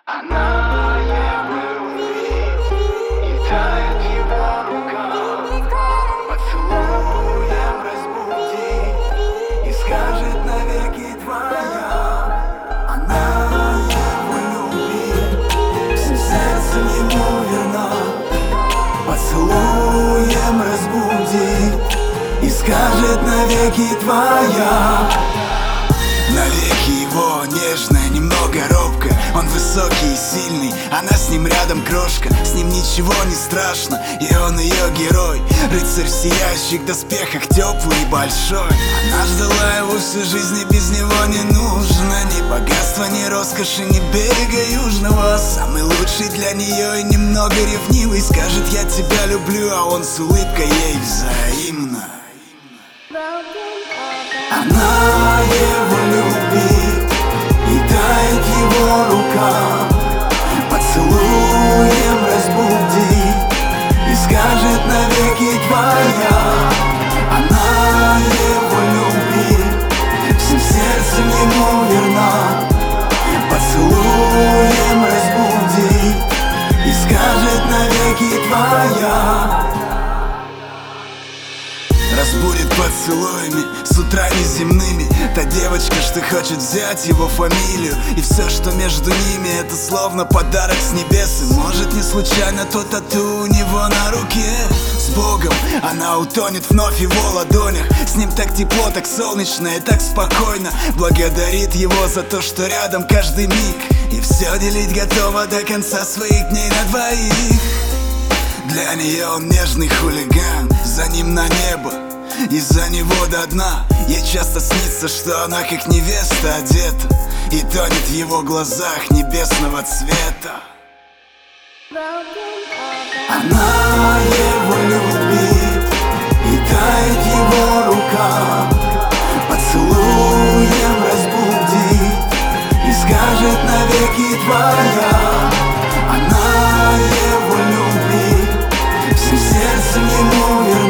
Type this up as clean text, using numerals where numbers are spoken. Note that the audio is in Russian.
Она его любит и тает в его руках, поцелуем разбудит и скажет навеки твоя. Она его любит, всем сердцем ему верна, поцелуем разбудит и скажет навеки твоя. Навеки его нежная, немного робкая. Он высокий и сильный, она с ним рядом крошка. С ним ничего не страшно, и он ее герой. Рыцарь в сияющих доспехах, теплый и большой. Она ждала его всю жизнь, и без него не нужно ни богатства, ни роскоши, ни берега южного. Самый лучший для нее и немного ревнивый. Скажет: я тебя люблю, а он с улыбкой ей взаимно. Она его любит и тает в его руках, поцелуем разбудит и скажет навеки твоя. Она его любит, всем сердцем ему верна, поцелуем разбудит и скажет навеки твоя. Разбудит поцелуями с утра неземными. Та девочка, что хочет взять его фамилию. И все, что между ними, это словно подарок с небес. И может не случайно то тату у него на руке. С Богом она утонет вновь в его ладонях. С ним так тепло, так солнечно и так спокойно. Благодарит его за то, что рядом каждый миг. И все делить готова до конца своих дней на двоих. Для нее он нежный хулиган, за ним на небо и за него до дна. Ей часто снится, что она как невеста одета и тонет в его глазах небесного цвета. Она его любит и тает в его руках, поцелуем разбудит и скажет навеки твоя. Она его любит, всем сердцем ему верна,